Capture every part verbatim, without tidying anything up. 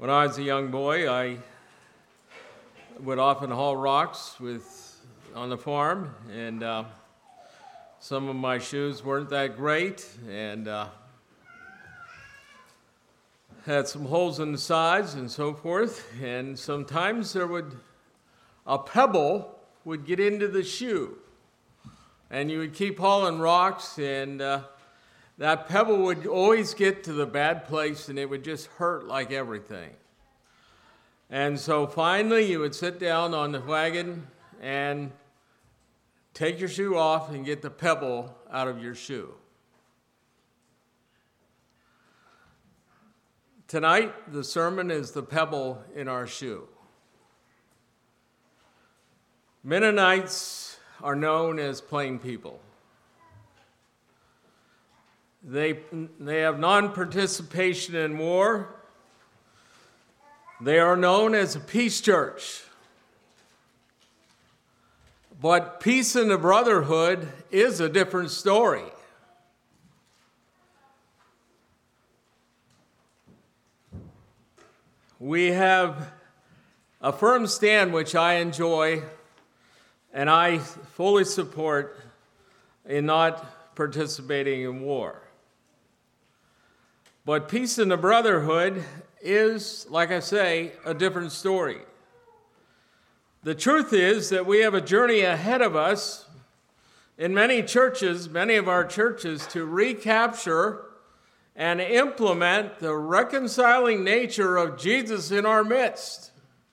When I was a young boy, I would often haul rocks with on the farm, and uh, some of my shoes weren't that great, and uh, had some holes in the sides and so forth. And sometimes there would a pebble would get into the shoe, and you would keep hauling rocks, and uh, that pebble would always get to the bad place, and it would just hurt like everything. And so finally, you would sit down on the wagon and take your shoe off and get the pebble out of your shoe. Tonight, the sermon is the pebble in our shoe. Mennonites are known as plain people. They, they have non-participation in war. They are known as a peace church. But peace in the brotherhood is a different story. We have a firm stand which I enjoy and I fully support in not participating in war. But peace in the brotherhood is, like I say, a different story. The truth is that we have a journey ahead of us in many churches, many of our churches, to recapture and implement the reconciling nature of Jesus in our midst.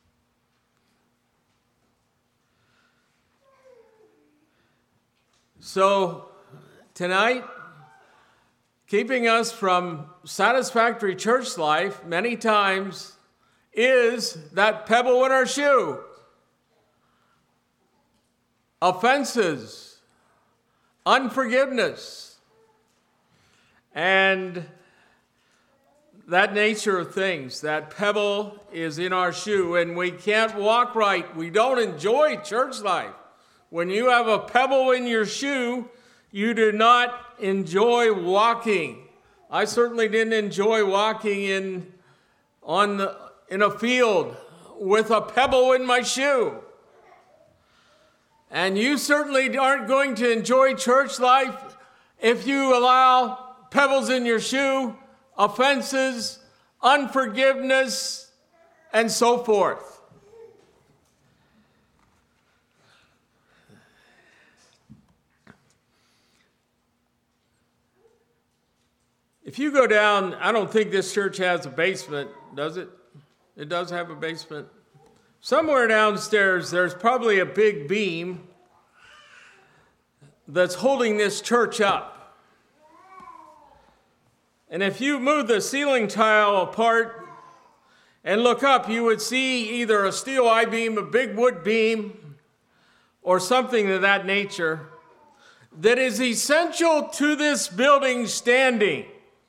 So tonight, keeping us from satisfactory church life many times is that pebble in our shoe. Offenses, unforgiveness, and that nature of things. That pebble is in our shoe, and we can't walk right. We don't enjoy church life. When you have a pebble in your shoe, you do not enjoy walking. I certainly didn't enjoy walking in on the, in a field with a pebble in my shoe. And you certainly aren't going to enjoy church life if you allow pebbles in your shoe, offenses, unforgiveness, and so forth. If you go down, I don't think this church has a basement, does it? It does have a basement. Somewhere downstairs, there's probably a big beam that's holding this church up. And if you move the ceiling tile apart and look up, you would see either a steel I-beam, a big wood beam, or something of that nature that is essential to this building standing.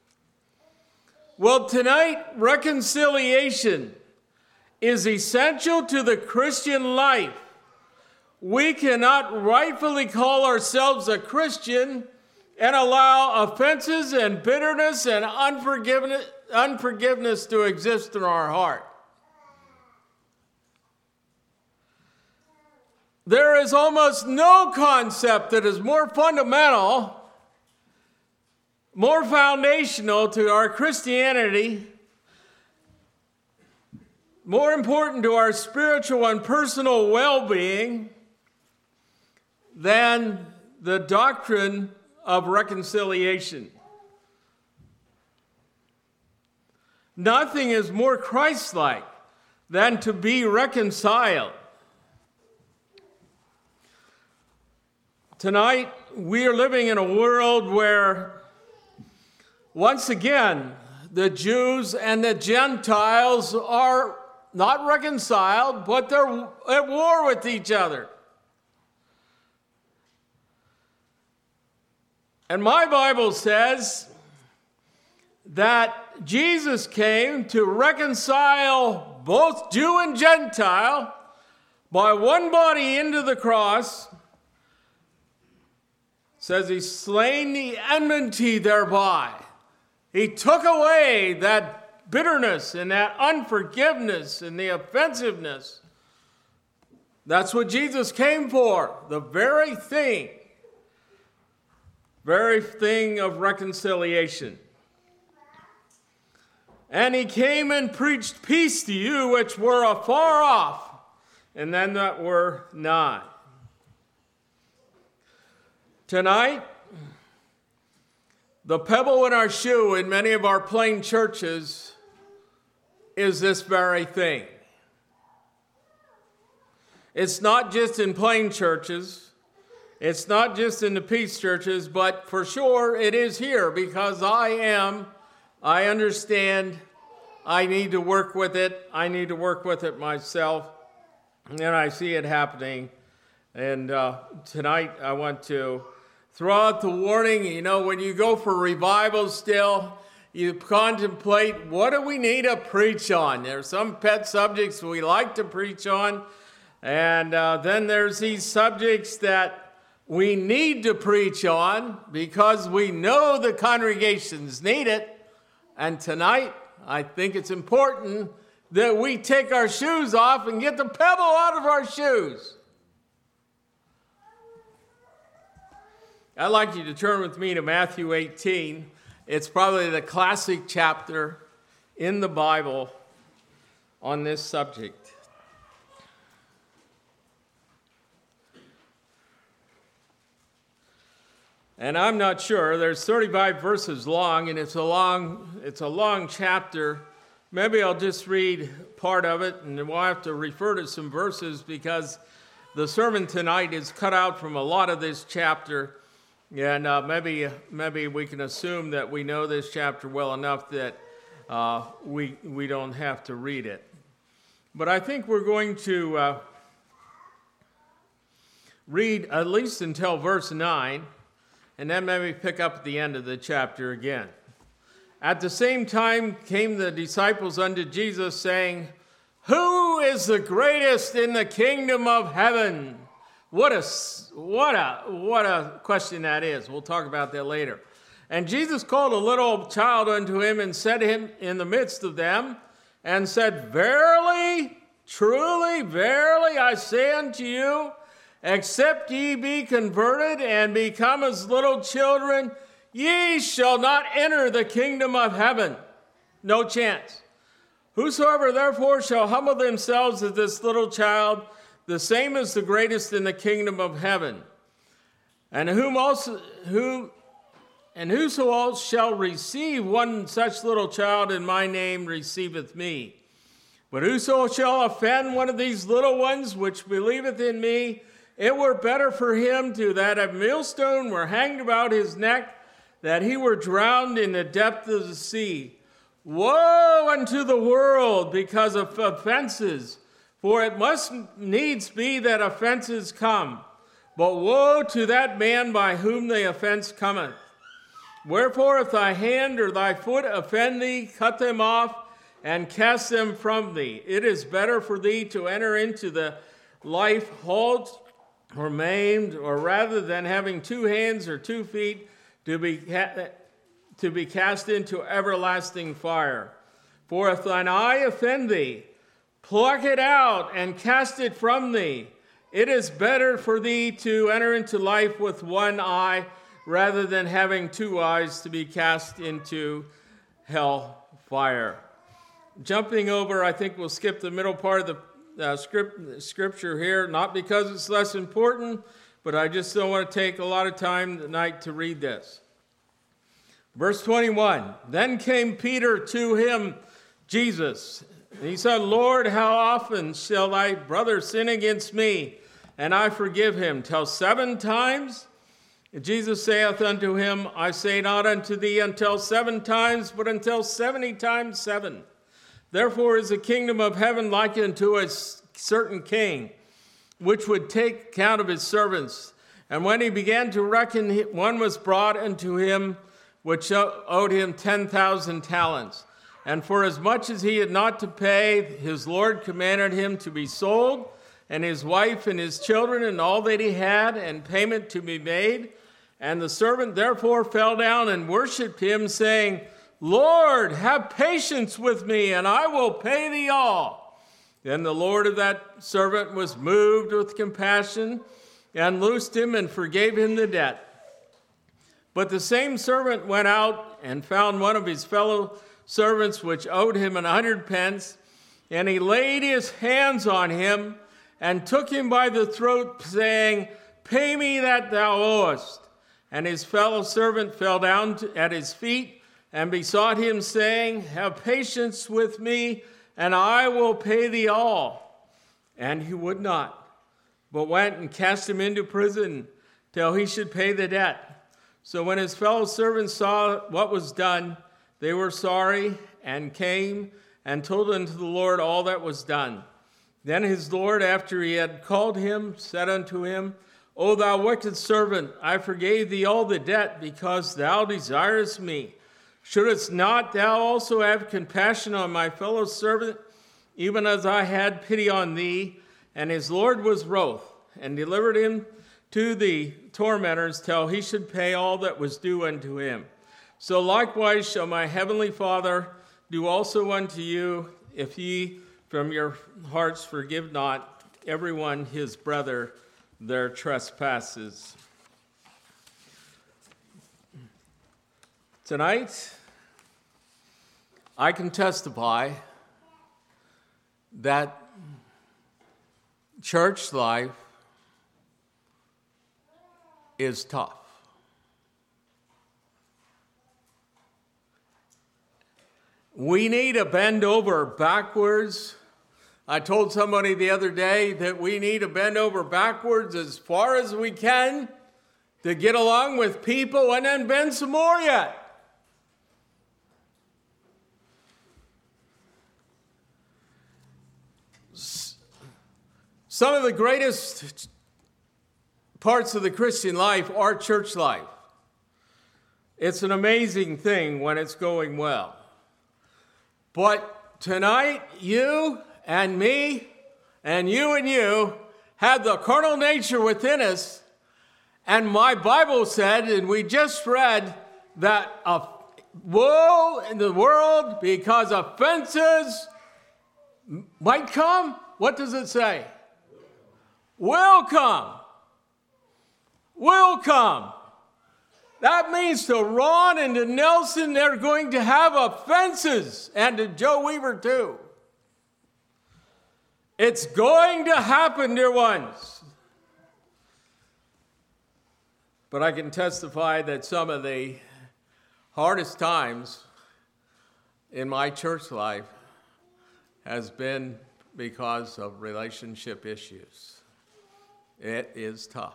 Well, tonight, reconciliation is essential to the Christian life. We cannot rightfully call ourselves a Christian and allow offenses and bitterness and unforgiveness, unforgiveness to exist in our heart. There is almost no concept that is more fundamental, more foundational to our Christianity, more important to our spiritual and personal well-being than the doctrine of reconciliation. Nothing is more Christ-like than to be reconciled. Tonight, we are living in a world where once again, the Jews and the Gentiles are not reconciled, but they're at war with each other. And my Bible says that Jesus came to reconcile both Jew and Gentile by one body into the cross. It says he's slain the enmity thereby. He took away that bitterness and that unforgiveness and the offensiveness. That's what Jesus came for, the very thing, very thing of reconciliation. And he came and preached peace to you which were afar off, and them that were nigh. Tonight, the pebble in our shoe in many of our plain churches is this very thing. It's not just in plain churches. It's not just in the peace churches, but for sure it is here, because I am, I understand, I need to work with it. I need to work with it myself, and I see it happening. And uh, tonight I want to throw out the warning. You know, when you go for revival still, you contemplate, what do we need to preach on? There are some pet subjects we like to preach on, and uh, then there's these subjects that we need to preach on because we know the congregations need it. And tonight, I think it's important that we take our shoes off and get the pebble out of our shoes. I'd like you to turn with me to Matthew eighteen. It's probably the classic chapter in the Bible on this subject. And I'm not sure, there's thirty-five verses long, and it's a long, it's a long chapter. Maybe I'll just read part of it, and we'll have to refer to some verses because the sermon tonight is cut out from a lot of this chapter. And uh, maybe maybe we can assume that we know this chapter well enough that uh, we we don't have to read it. But I think we're going to uh, read at least until verse nine, and then maybe pick up at the end of the chapter again. At the same time came the disciples unto Jesus, saying, "Who is the greatest in the kingdom of heaven?" What a, what a, what a question that is. We'll talk about that later. And Jesus called a little child unto him and set him in the midst of them and said, "Verily, truly, verily, I say unto you, except ye be converted and become as little children, ye shall not enter the kingdom of heaven." No chance. "Whosoever therefore shall humble themselves as this little child, the same is the greatest in the kingdom of heaven. And whom also who and whoso else shall receive one such little child in my name receiveth me. But whoso shall offend one of these little ones which believeth in me, it were better for him to that a millstone were hanged about his neck, that he were drowned in the depth of the sea. Woe unto the world because of offenses! For it must needs be that offenses come, but woe to that man by whom the offense cometh. Wherefore, if thy hand or thy foot offend thee, cut them off and cast them from thee. It is better for thee to enter into the life halt or maimed, or rather than having two hands or two feet to be ca- to be cast into everlasting fire. For if thine eye offend thee, pluck it out and cast it from thee. It is better for thee to enter into life with one eye rather than having two eyes to be cast into hell fire. Jumping over, I think we'll skip the middle part of the uh, script, scripture here, not because it's less important, but I just don't want to take a lot of time tonight to read this. Verse twenty-one, "Then came Peter to him, Jesus, and he said, Lord, how often shall thy brother sin against me, and I forgive him? Till seven times? And Jesus saith unto him, I say not unto thee until seven times, but until seventy times seven. Therefore is the kingdom of heaven likened to a certain king, which would take count of his servants. And when he began to reckon, one was brought unto him, which owed him ten thousand talents. And for as much as he had not to pay, his Lord commanded him to be sold, and his wife and his children and all that he had, and payment to be made. And the servant therefore fell down and worshipped him, saying, Lord, have patience with me, and I will pay thee all. Then the Lord of that servant was moved with compassion, and loosed him and forgave him the debt. But the same servant went out and found one of his fellow servants which owed him an hundred pence, and he laid his hands on him and took him by the throat, saying, Pay me that thou owest. And his fellow servant fell down at his feet and besought him, saying, Have patience with me, and I will pay thee all. And he would not, but went and cast him into prison till he should pay the debt. So when his fellow servants saw what was done, they were sorry, and came and told unto the Lord all that was done. Then his Lord, after he had called him, said unto him, O thou wicked servant, I forgave thee all the debt, because thou desirest me. Shouldest not thou also have compassion on my fellow servant, even as I had pity on thee? And his Lord was wroth, and delivered him to the tormentors till he should pay all that was due unto him. So likewise shall my heavenly Father do also unto you, if ye from your hearts forgive not everyone his brother their trespasses. Tonight, I can testify that church life is tough. We need to bend over backwards. I told somebody the other day that we need to bend over backwards as far as we can to get along with people, and then bend some more yet. Some of the greatest parts of the Christian life are church life. It's an amazing thing when it's going well. But tonight, you and me and you and you have the carnal nature within us. And my Bible said, and we just read, that a woe in the world because offenses might come. What does it say? Will come. Will come. That means to Ron and to Nelson, they're going to have offenses, and to Joe Weaver too. It's going to happen, dear ones. But I can testify that some of the hardest times in my church life has been because of relationship issues. It is tough.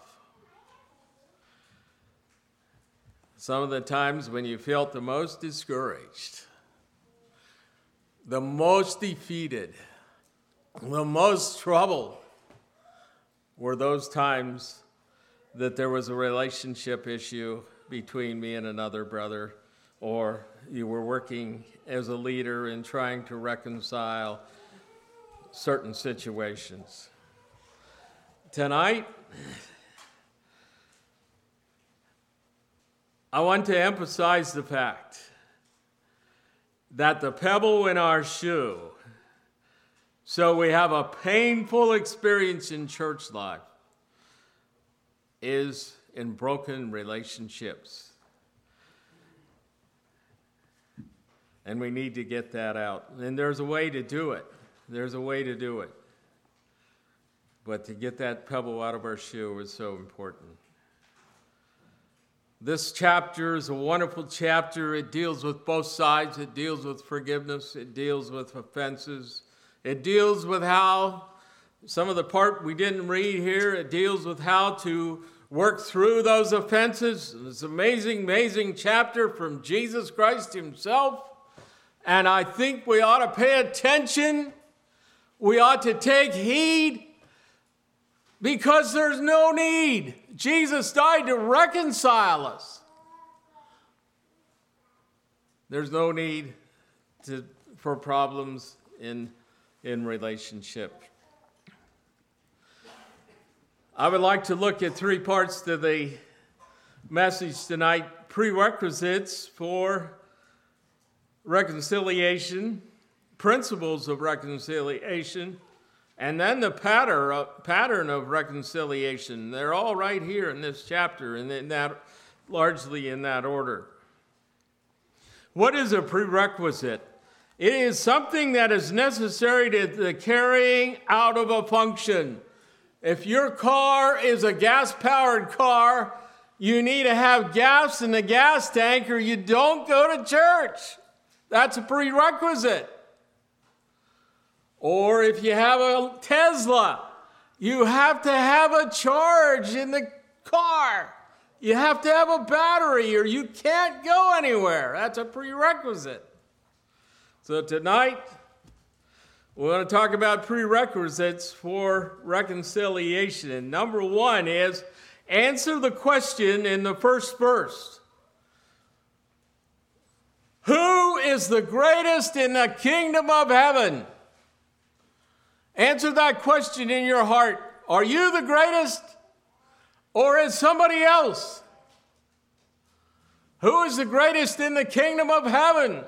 Some of the times when you felt the most discouraged, the most defeated, the most troubled were those times that there was a relationship issue between me and another brother, or you were working as a leader and trying to reconcile certain situations. Tonight, I want to emphasize the fact that the pebble in our shoe, so we have a painful experience in church life, is in broken relationships. And we need to get that out. And there's a way to do it. There's a way to do it. But to get that pebble out of our shoe is so important. This chapter is a wonderful chapter. It deals with both sides. It deals with forgiveness. It deals with offenses. It deals with how, some of the part we didn't read here, it deals with how to work through those offenses. It's an amazing, amazing chapter from Jesus Christ himself. And I think we ought to pay attention. We ought to take heed, because there's no need. Jesus died to reconcile us. There's no need to, for problems in, in relationship. I would like to look at three parts to the message tonight. Prerequisites for reconciliation, principles of reconciliation, and then the pattern of reconciliation. They're all right here in this chapter, and in that, largely in that order. What is a prerequisite? It is something that is necessary to the carrying out of a function. If your car is a gas-powered car, you need to have gas in the gas tank or you don't go to church. That's a prerequisite. Or if you have a Tesla, you have to have a charge in the car. You have to have a battery or you can't go anywhere. That's a prerequisite. So tonight, we want to talk about prerequisites for reconciliation. And number one is answer the question in the first verse. Who is the greatest in the kingdom of heaven? Answer that question in your heart. Are you the greatest? Or is somebody else? Who is the greatest in the kingdom of heaven?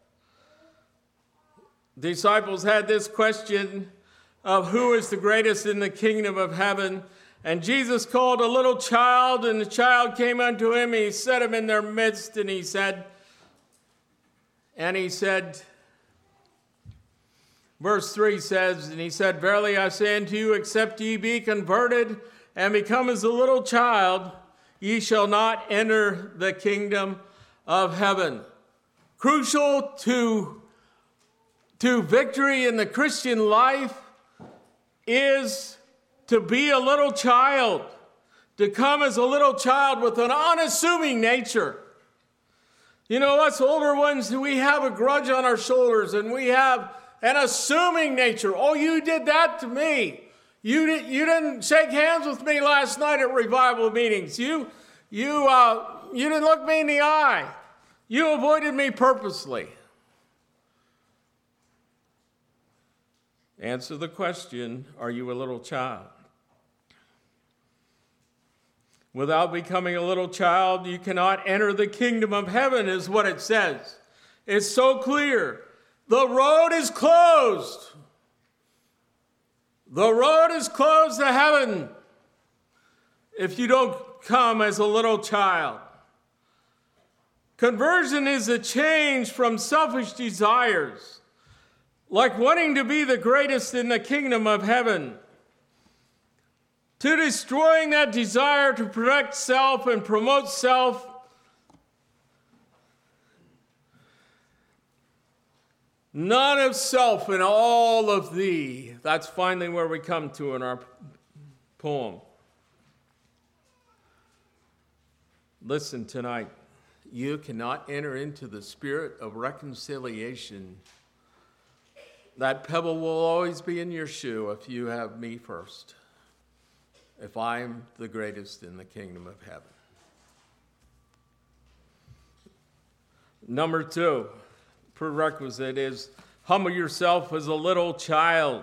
Disciples had this question of who is the greatest in the kingdom of heaven. And Jesus called a little child, and the child came unto him. He set him in their midst, and he said, and he said, verse three says, and he said, verily I say unto you, except ye be converted and become as a little child, ye shall not enter the kingdom of heaven. Crucial to, to victory in the Christian life is to be a little child, to come as a little child with an unassuming nature. You know, us older ones, we have a grudge on our shoulders and we have an assuming nature. Oh, you did that to me. You, did, you didn't shake hands with me last night at revival meetings. You, you, uh, you didn't look me in the eye. You avoided me purposely. Answer the question, are you a little child? Without becoming a little child, you cannot enter the kingdom of heaven, is what it says. It's so clear. The road is closed. The road is closed to heaven if you don't come as a little child. Conversion is a change from selfish desires, like wanting to be the greatest in the kingdom of heaven, to destroying that desire to protect self and promote self. None of self and all of thee. That's finally where we come to in our poem. Listen tonight. You cannot enter into the spirit of reconciliation. That pebble will always be in your shoe if you have me first. If I am the greatest in the kingdom of heaven. Number two. Prerequisite is humble yourself as a little child.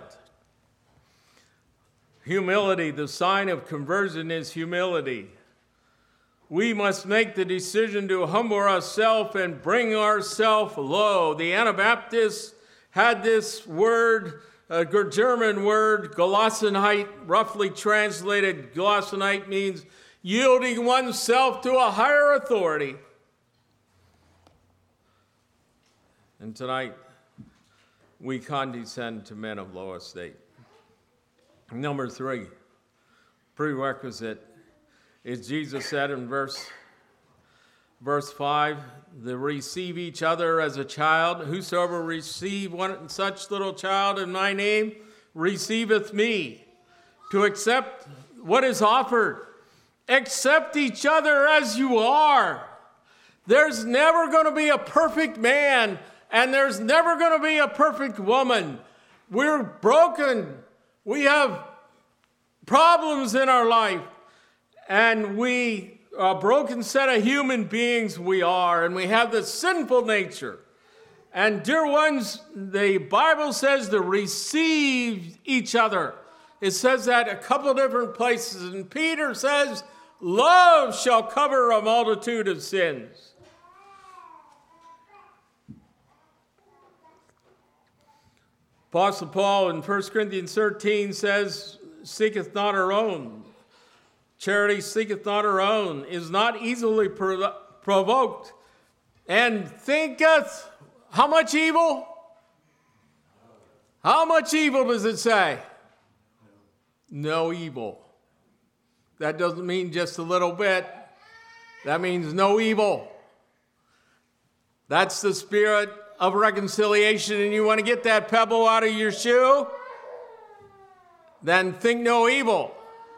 Humility, the sign of conversion is humility. We must make the decision to humble ourselves and bring ourselves low. The Anabaptists had this word, a German word, Gelassenheit, roughly translated. Gelassenheit means yielding oneself to a higher authority. And tonight, we condescend to men of low estate. Number three, prerequisite, is Jesus said in verse, verse five, to receive each other as a child. Whosoever receive one such little child in my name receiveth me. To accept what is offered. Accept each other as you are. There's never going to be a perfect man. And there's never going to be a perfect woman. We're broken. We have problems in our life. And we are a broken set of human beings we are. And we have this sinful nature. And dear ones, the Bible says to receive each other. It says that a couple different places. And Peter says, love shall cover a multitude of sins. Apostle Paul in First Corinthians thirteen says, seeketh not her own. Charity seeketh not her own, is not easily pro- provoked, and thinketh how much evil? How much evil does it say? No evil. That doesn't mean just a little bit. That means no evil. That's the spirit of reconciliation, and you want to get that pebble out of your shoe? Then think no evil.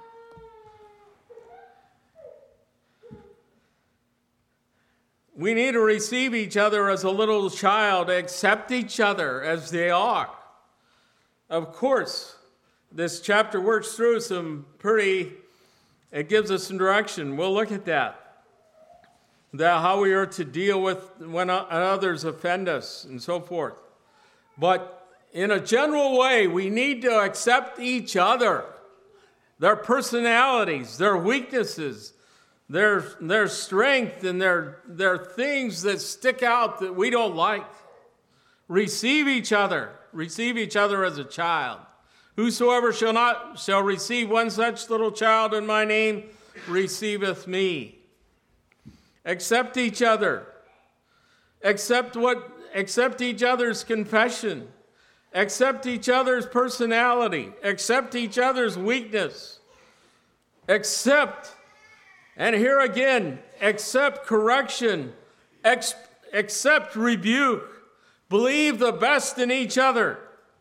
We need to receive each other as a little child, accept each other as they are. Of course, this chapter works through some pretty, it gives us some direction. We'll look at that. That how we are to deal with when others offend us and so forth. But in a general way, we need to accept each other, their personalities, their weaknesses, their, their strength, and their, their things that stick out that we don't like. Receive each other. Receive each other as a child. Whosoever shall not shall receive one such little child in my name receiveth me. Accept each other. Accept what accept each other's confession. Accept each other's personality. Accept each other's weakness. Accept, and here again, accept correction. Ex- accept rebuke. Believe the best in each other.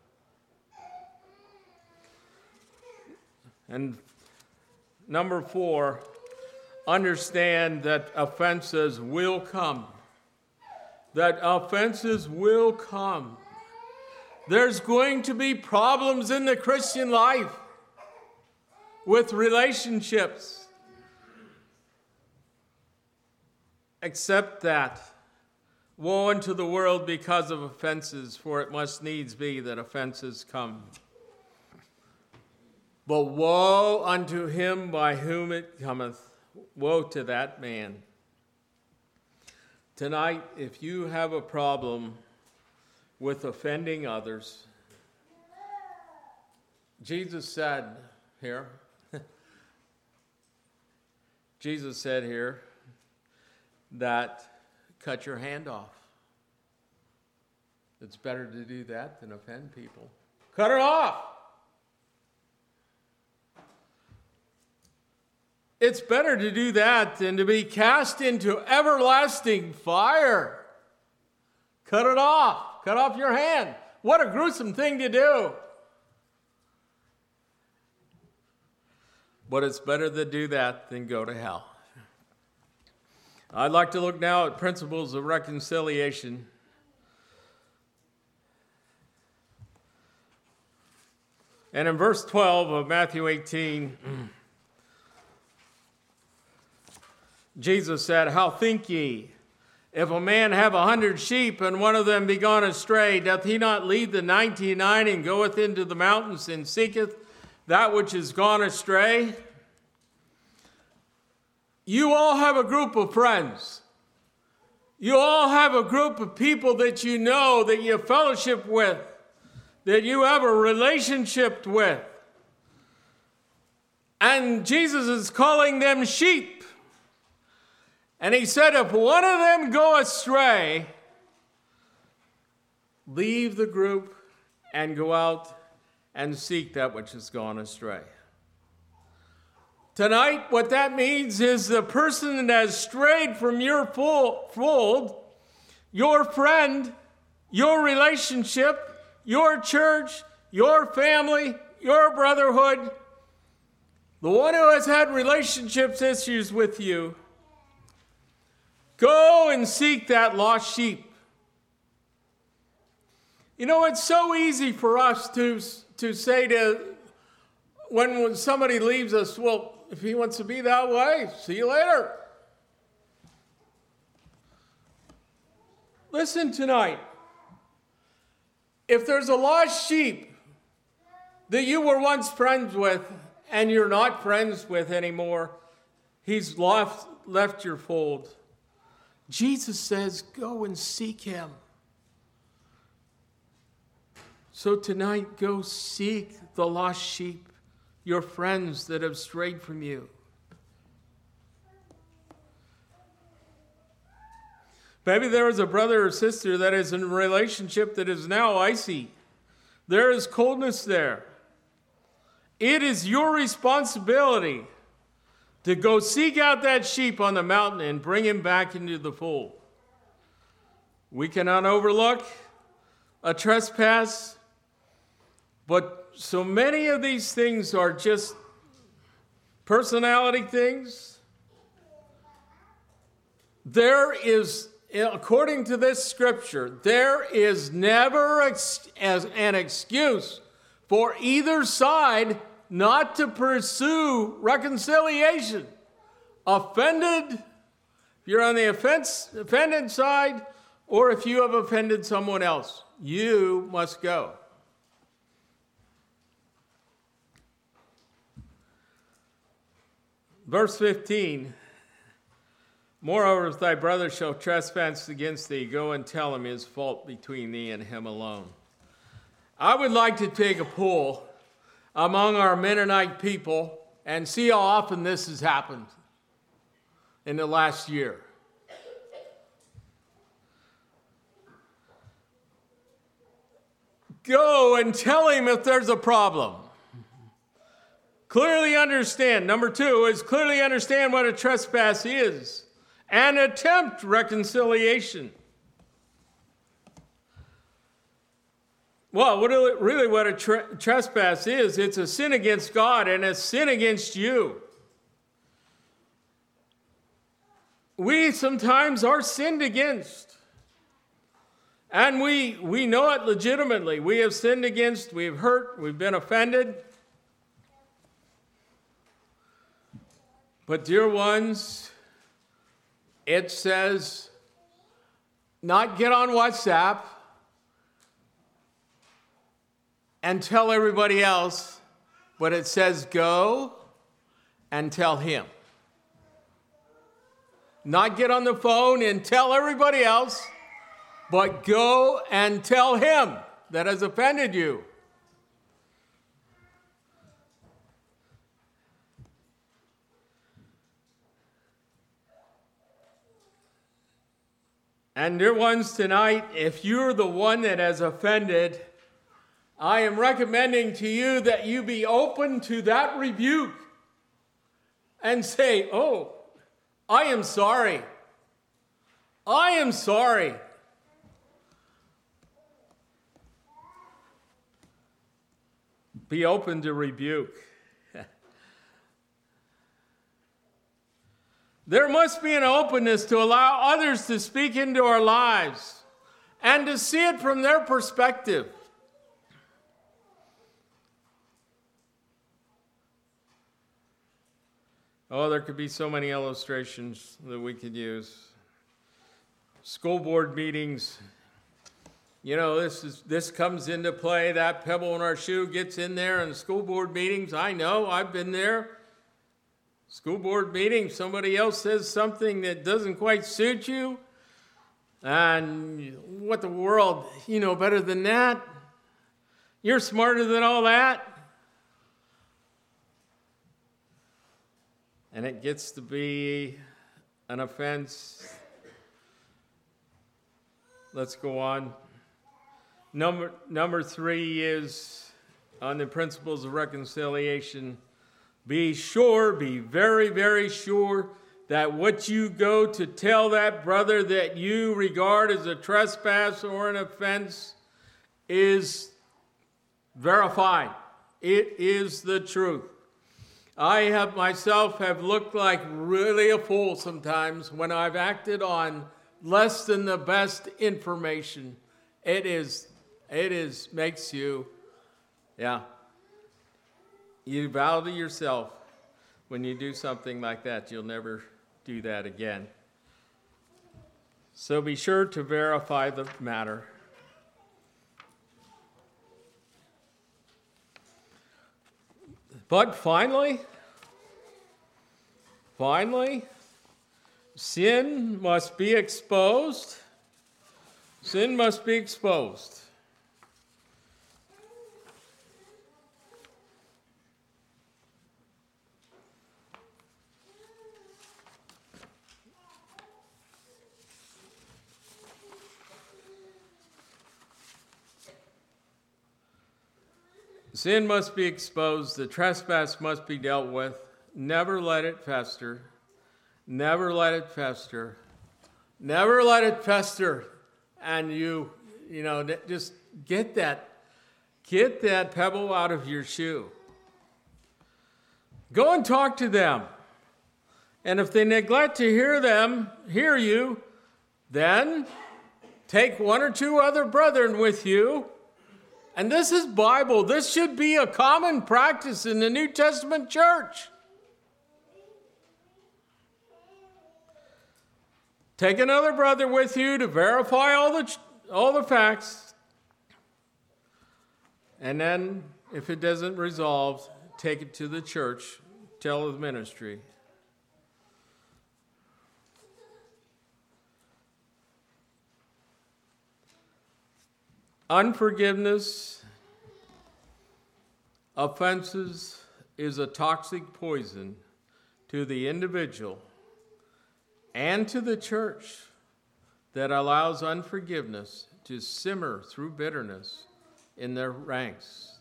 And number four, understand that offenses will come. That offenses will come. There's going to be problems in the Christian life with relationships. Accept that. Woe unto the world because of offenses, for it must needs be that offenses come. But woe unto him by whom it cometh. Woe to that man. Tonight, if you have a problem with offending others, Jesus said here, Jesus said here that cut your hand off. It's better to do that than offend people. Cut it off. It's better to do that than to be cast into everlasting fire. Cut it off. Cut off your hand. What a gruesome thing to do. But it's better to do that than go to hell. I'd like to look now at principles of reconciliation. And in verse twelve of Matthew eighteen, Jesus said, how think ye, if a man have a hundred sheep, and one of them be gone astray, doth he not leave the ninety-nine and goeth into the mountains and seeketh that which is gone astray? You all have a group of friends. You all have a group of people that you know, that you fellowship with, that you have a relationship with. And Jesus is calling them sheep. And he said, if one of them go astray, leave the group and go out and seek that which has gone astray. Tonight, what that means is the person that has strayed from your fold, your friend, your relationship, your church, your family, your brotherhood, the one who has had relationships issues with you, go and seek that lost sheep. You know, it's so easy for us to, to say to, when somebody leaves us, well, if he wants to be that way, see you later. Listen tonight. If there's a lost sheep that you were once friends with and you're not friends with anymore, he's left, left your fold. Jesus says, go and seek him. So tonight, go seek the lost sheep, your friends that have strayed from you. Maybe there is a brother or sister that is in a relationship that is now icy. There is coldness there. It is your responsibility to go seek out that sheep on the mountain and bring him back into the fold. We cannot overlook a trespass, but so many of these things are just personality things. There is, according to this scripture, there is never ex- as an excuse for either side not to pursue reconciliation. Offended, if you're on the offense, offended side, or if you have offended someone else, you must go. Verse fifteen, moreover, if thy brother shall trespass against thee, go and tell him his fault between thee and him alone. I would like to take a poll among our Mennonite people and see how often this has happened in the last year. Go and tell him if there's a problem. Clearly understand. Number two is clearly understand what a trespass is and attempt reconciliation. Well, what really, really what a tre- trespass is, it's a sin against God and a sin against you. We sometimes are sinned against. And we, we know it legitimately. We have sinned against, we've hurt, we've been offended. But dear ones, it says, not get on WhatsApp and tell everybody else, but it says go and tell him. Not get on the phone and tell everybody else, but go and tell him that has offended you. And dear ones, tonight, if you're the one that has offended, I am recommending to you that you be open to that rebuke and say, oh, I am sorry. I am sorry. Be open to rebuke. There must be an openness to allow others to speak into our lives and to see it from their perspective. Oh, there could be so many illustrations that we could use. School board meetings. You know, this is this comes into play. That pebble in our shoe gets in there in school board meetings. I know, I've been there. School board meeting, somebody else says something that doesn't quite suit you. And what the world, you know better than that? You're smarter than all that? And it gets to be an offense. Let's go on. Number, number three is on the principles of reconciliation. Be sure, be very, very sure that what you go to tell that brother that you regard as a trespass or an offense is verified. It is the truth. I have myself have looked like really a fool sometimes when I've acted on less than the best information. It is, it is, makes you, yeah. You vow to yourself when you do something like that, you'll never do that again. So be sure to verify the matter. But finally, finally, sin must be exposed. Sin must be exposed. Sin must be exposed. The trespass must be dealt with. Never let it fester. Never let it fester. Never let it fester. And you, you know, just get that, get that pebble out of your shoe. Go and talk to them. And if they neglect to hear them, hear you, then take one or two other brethren with you. And this is Bible. This should be a common practice in the New Testament church. Take another brother with you to verify all the, all the facts. And then, if it doesn't resolve, take it to the church. Tell the ministry. Unforgiveness, offenses is a toxic poison to the individual and to the church that allows unforgiveness to simmer through bitterness in their ranks.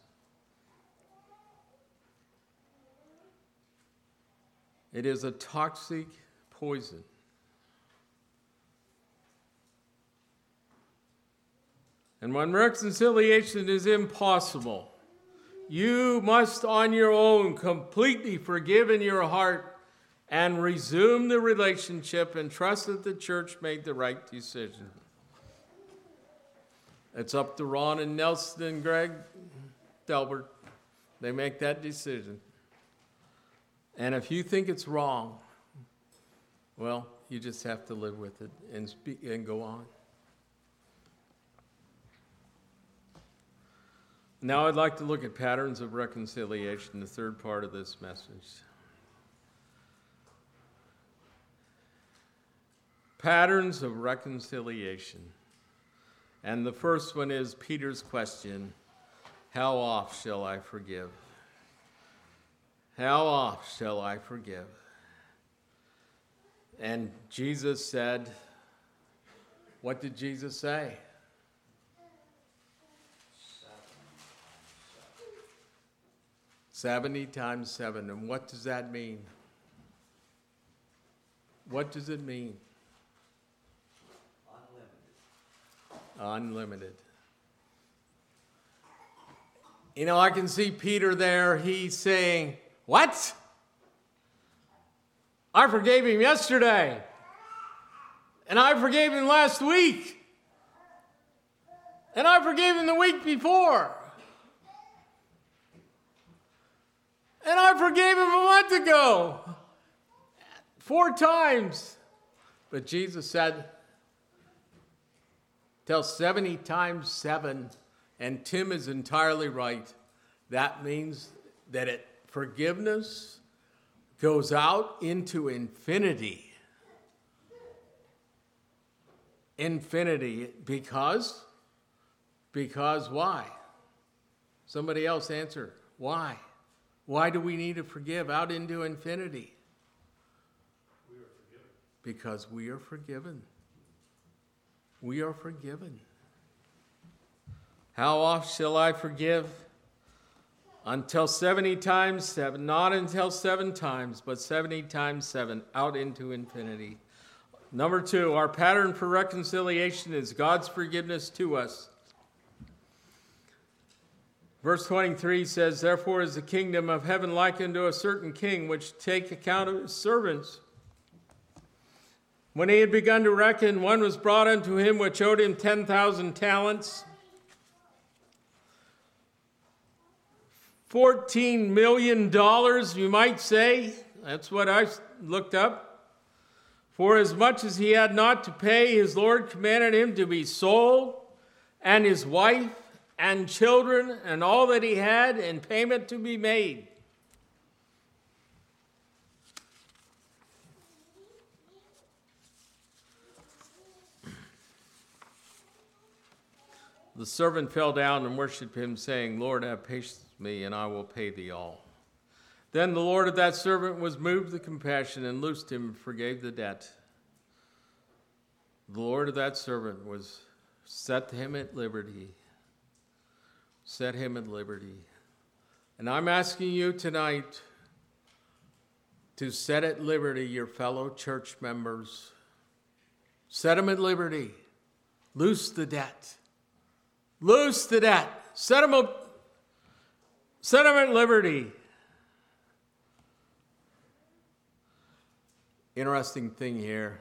It is a toxic poison. And when reconciliation is impossible, you must on your own completely forgive in your heart and resume the relationship and trust that the church made the right decision. It's up to Ron and Nelson and Greg Delbert. They make that decision. And if you think it's wrong, well, you just have to live with it and speak and go on. Now I'd like to look at patterns of reconciliation, the third part of this message. Patterns of reconciliation. And the first one is Peter's question, how oft shall I forgive? How oft shall I forgive? And Jesus said, what did Jesus say? seventy times seven. And what does that mean? What does it mean? Unlimited. Unlimited. You know, I can see Peter there. He's saying, what? I forgave him yesterday. And I forgave him last week. And I forgave him the week before. And I forgave him a month ago. Four times. But Jesus said, tell seventy times seven. And Tim is entirely right. That means that it, forgiveness goes out into infinity. Infinity. Because? Because why? Somebody else answer. Why? Why do we need to forgive out into infinity? We are forgiven. Because we are forgiven. We are forgiven. How oft shall I forgive? Until seventy times seven. Not until seven times, but seventy times seven, out into infinity. Number two, our pattern for reconciliation is God's forgiveness to us. Verse twenty-three says, therefore is the kingdom of heaven likened to a certain king, which take account of his servants. When he had begun to reckon, one was brought unto him which owed him ten thousand talents. fourteen million dollars, you might say. That's what I looked up. For as much as he had not to pay, his Lord commanded him to be sold, and his wife, and children, and all that he had, and payment to be made. The servant fell down and worshipped him, saying, Lord, have patience with me, and I will pay thee all. Then the Lord of that servant was moved with compassion, and loosed him, and forgave the debt. The Lord of that servant was set him at liberty. Set him at liberty. And I'm asking you tonight to set at liberty your fellow church members. Set them at liberty. Loose the debt. Loose the debt. Set them up. Set them at liberty. Interesting thing here.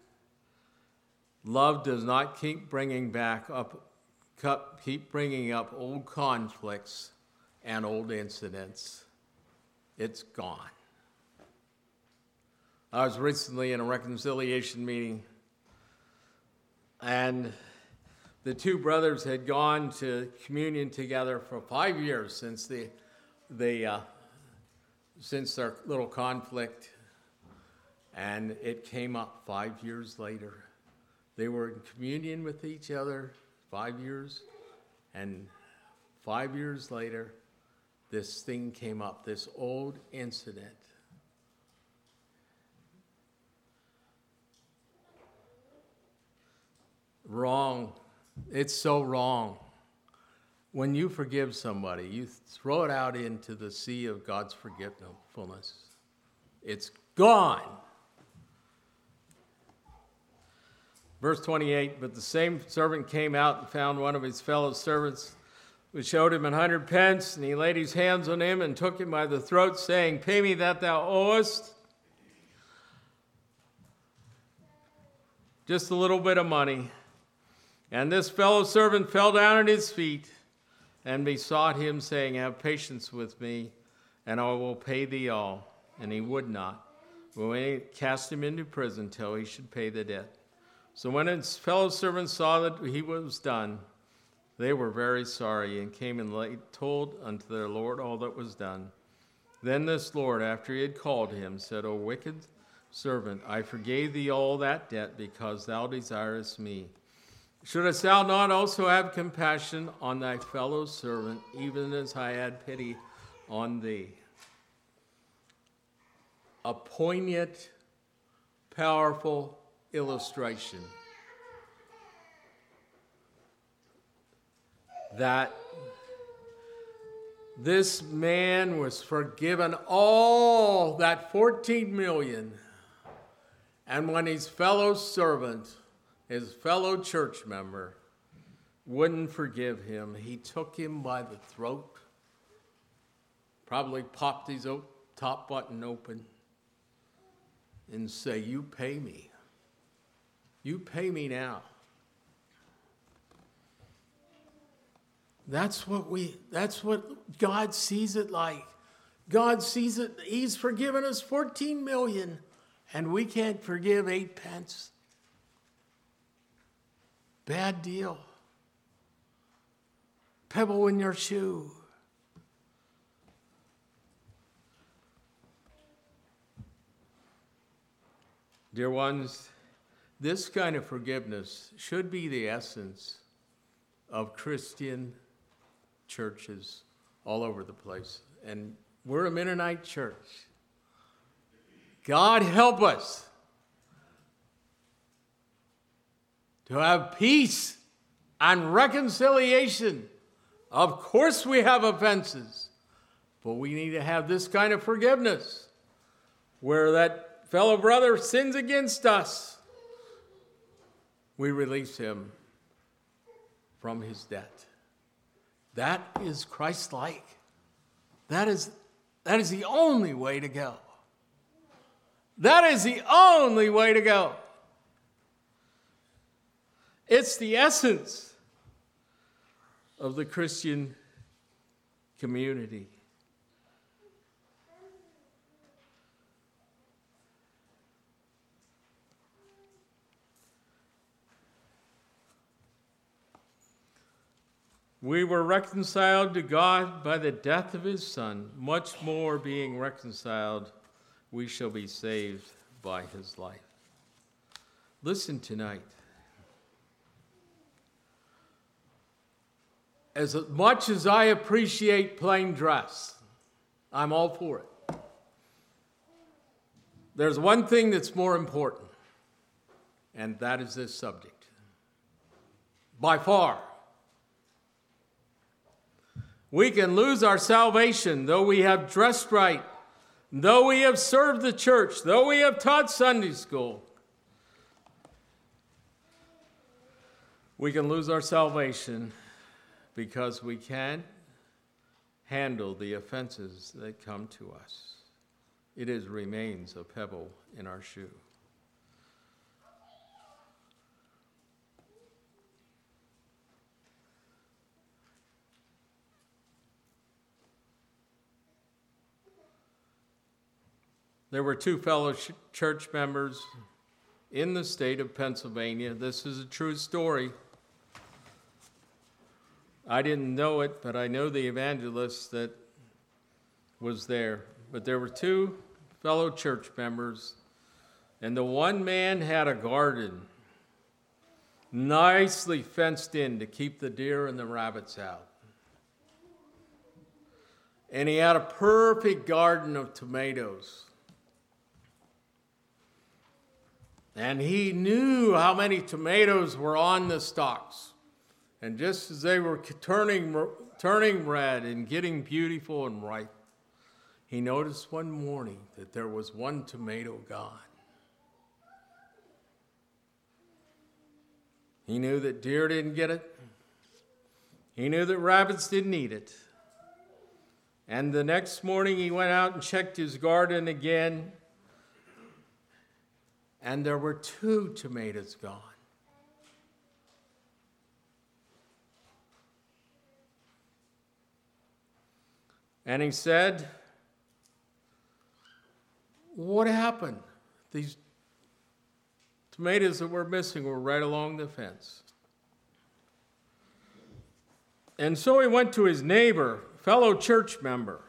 Love does not keep bringing back up, keep bringing up old conflicts and old incidents. It's gone. I was recently in a reconciliation meeting, and the two brothers had gone to communion together for five years since the, the uh, since their little conflict, and it came up five years later. They were in communion with each other five years, and five years later, this thing came up, this old incident. Wrong. It's so wrong. When you forgive somebody, you throw it out into the sea of God's forgetfulness. It's gone. Verse twenty-eight, but the same servant came out and found one of his fellow servants, who showed him an hundred pence, and he laid his hands on him and took him by the throat, saying, pay me that thou owest. Just a little bit of money. And this fellow servant fell down at his feet and besought him, saying, have patience with me, and I will pay thee all. And he would not. But we cast him into prison till he should pay the debt. So when his fellow servants saw that he was done, they were very sorry, and came and laid, told unto their Lord all that was done. Then this Lord, after he had called him, said, O wicked servant, I forgave thee all that debt, because thou desirest me. Shouldest thou not also have compassion on thy fellow servant, even as I had pity on thee? A poignant, powerful illustration that this man was forgiven all that fourteen million, and when his fellow servant, his fellow church member, wouldn't forgive him, he took him by the throat, probably popped his top button open, and say, you pay me. You pay me now. That's what we, that's what God sees it like. God sees it, he's forgiven us fourteen million, and we can't forgive eight pence. Bad deal. Pebble in your shoe. Dear ones, this kind of forgiveness should be the essence of Christian churches all over the place. And we're a Mennonite church. God help us to have peace and reconciliation. Of course we have offenses, but we need to have this kind of forgiveness where that fellow brother sins against us, we release him from his debt. That is Christ-like. That is, that is the only way to go. That is the only way to go. It's the essence of the Christian community. We were reconciled to God by the death of his Son. Much more being reconciled, we shall be saved by his life. Listen tonight. As much as I appreciate plain dress, I'm all for it. There's one thing that's more important, and that is this subject. By far. We can lose our salvation, though we have dressed right, though we have served the church, though we have taught Sunday school. We can lose our salvation because we can't handle the offenses that come to us. It is remains a pebble in our shoe. There were two fellow ch- church members in the state of Pennsylvania. This is a true story. I didn't know it, but I know the evangelist that was there. But there were two fellow church members, and the one man had a garden nicely fenced in to keep the deer and the rabbits out. And he had a perfect garden of tomatoes. And he knew how many tomatoes were on the stalks. And just as they were turning, turning red and getting beautiful and ripe, he noticed one morning that there was one tomato gone. He knew that deer didn't get it. He knew that rabbits didn't eat it. And the next morning he went out and checked his garden again, and there were two tomatoes gone. And he said, "What happened? These tomatoes that were missing were right along the fence." And so he went to his neighbor, fellow church member,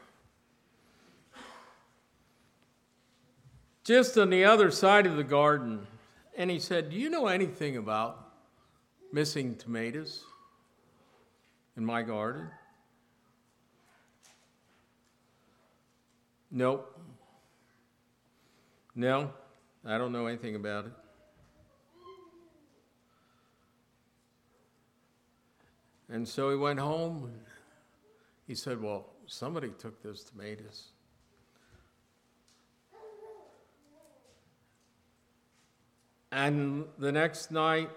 just on the other side of the garden, and he said, "Do you know anything about missing tomatoes in my garden?" "Nope. No, I don't know anything about it." And so he went home, and he said, "Well, somebody took those tomatoes." And the next night,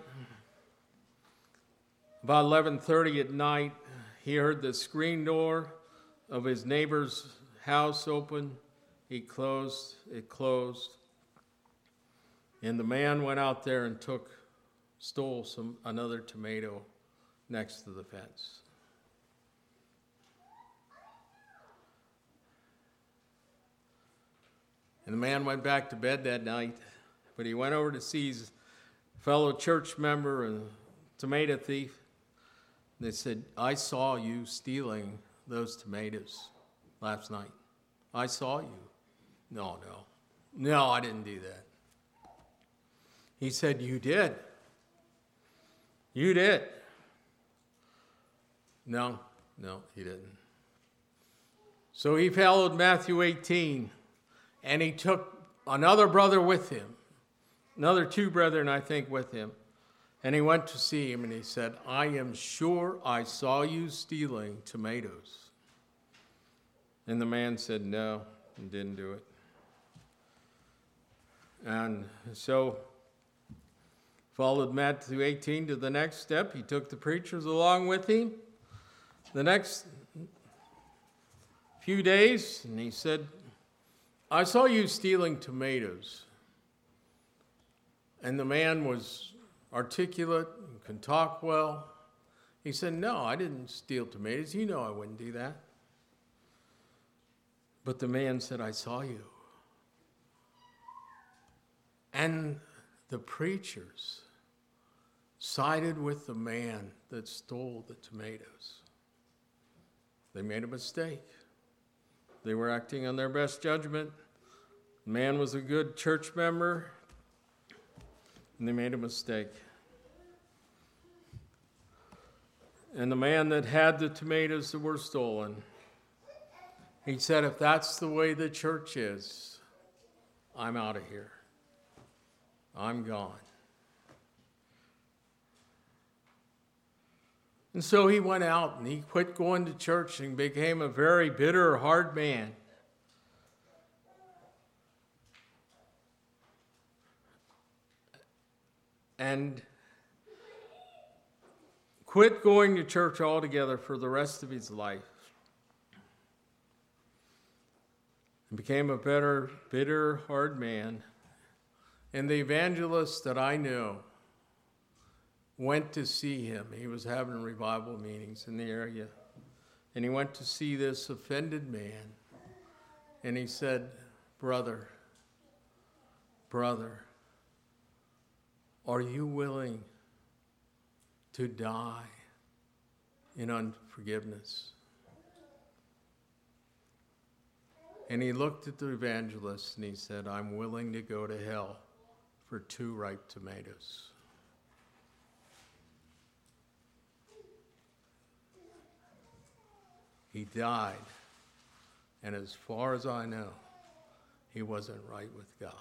about eleven thirty at night, he heard the screen door of his neighbor's house open. He closed, it closed. And the man went out there and took, stole some another tomato next to the fence. And the man went back to bed that night, but he went over to see his fellow church member and tomato thief. They said, "I saw you stealing those tomatoes last night. I saw you." "No, no. No, I didn't do that." He said, "You did. You did." No, no, he didn't. So he followed Matthew eighteen, and he took another brother with him, another two brethren, I think, with him. And he went to see him, and he said, "I am sure I saw you stealing tomatoes." And the man said, "No, he didn't do it." And so followed Matthew eighteen to the next step. He took the preachers along with him the next few days, and he said, "I saw you stealing tomatoes." And the man was articulate and could talk well. He said, "No, I didn't steal tomatoes. You know I wouldn't do that." But the man said, "I saw you." And the preachers sided with the man that stole the tomatoes. They made a mistake. They were acting on their best judgment. The man was a good church member, and they made a mistake. And the man that had the tomatoes that were stolen, he said, "If that's the way the church is, I'm out of here. I'm gone." And so he went out and he quit going to church and became a very bitter, hard man. And quit going to church altogether for the rest of his life. And became a better, bitter, hard man. And the evangelist that I know went to see him. He was having revival meetings in the area. And he went to see this offended man. And he said, brother, brother, are you willing to die in unforgiveness? And he looked at the evangelist and he said, I'm willing to go to hell for two ripe tomatoes. He died, and as far as I know, he wasn't right with God.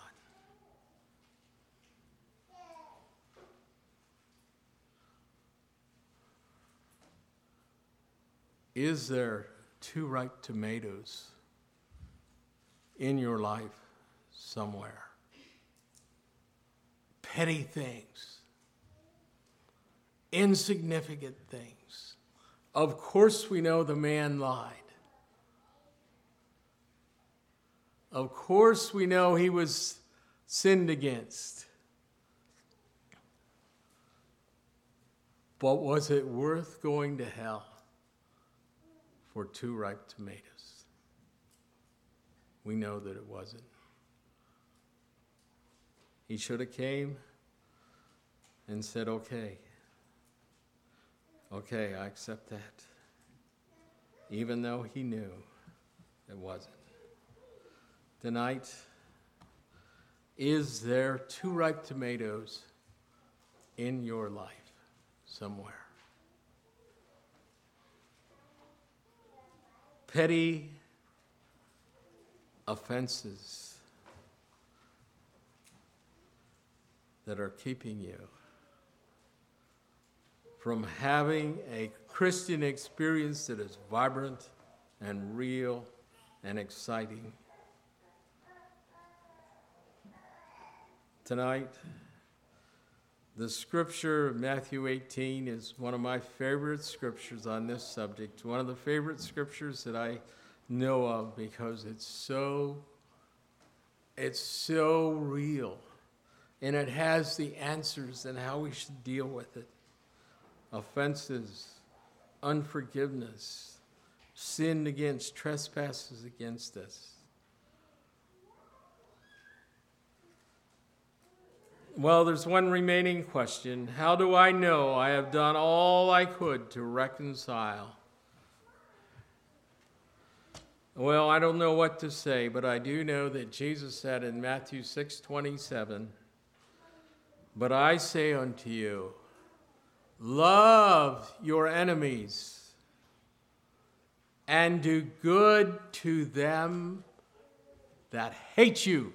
Is there two ripe tomatoes in your life somewhere? Petty things, insignificant things. Of course we know the man lied. Of course we know he was sinned against. But was it worth going to hell for two ripe tomatoes? We know that it wasn't. He should have came and said, okay, okay, I accept that. Even though he knew it wasn't. Tonight, is there two ripe tomatoes in your life somewhere? Petty offenses that are keeping you from having a Christian experience that is vibrant and real and exciting. Tonight, the scripture of Matthew eighteen is one of my favorite scriptures on this subject, one of the favorite scriptures that I know of because it's so, it's so real, and it has the answers and how we should deal with it. Offenses, unforgiveness, sin against, trespasses against us. Well, there's one remaining question. How do I know I have done all I could to reconcile? Well, I don't know what to say, but I do know that Jesus said in Matthew six twenty-seven, but I say unto you, love your enemies and do good to them that hate you.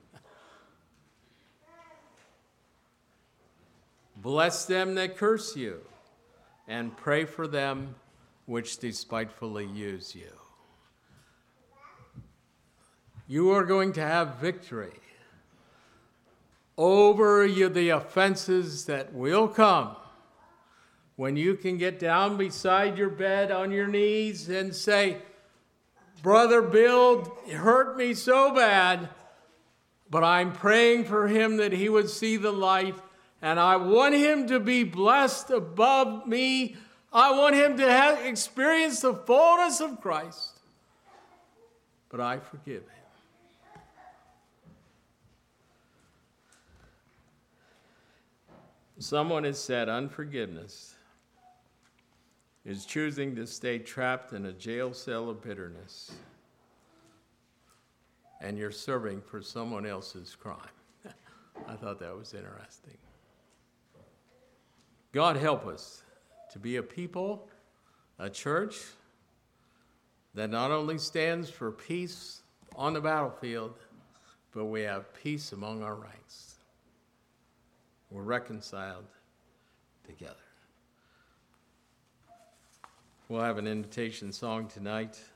Bless them that curse you, and pray for them which despitefully use you. You are going to have victory over you, the offenses that will come when you can get down beside your bed on your knees and say, Brother Bill hurt me so bad, but I'm praying for him that he would see the light. And I want him to be blessed above me. I want him to have experienced the fullness of Christ. But I forgive him. Someone has said unforgiveness is choosing to stay trapped in a jail cell of bitterness, and you're serving for someone else's crime. I thought that was interesting. God help us to be a people, a church, that not only stands for peace on the battlefield, but we have peace among our ranks. We're reconciled together. We'll have an invitation song tonight.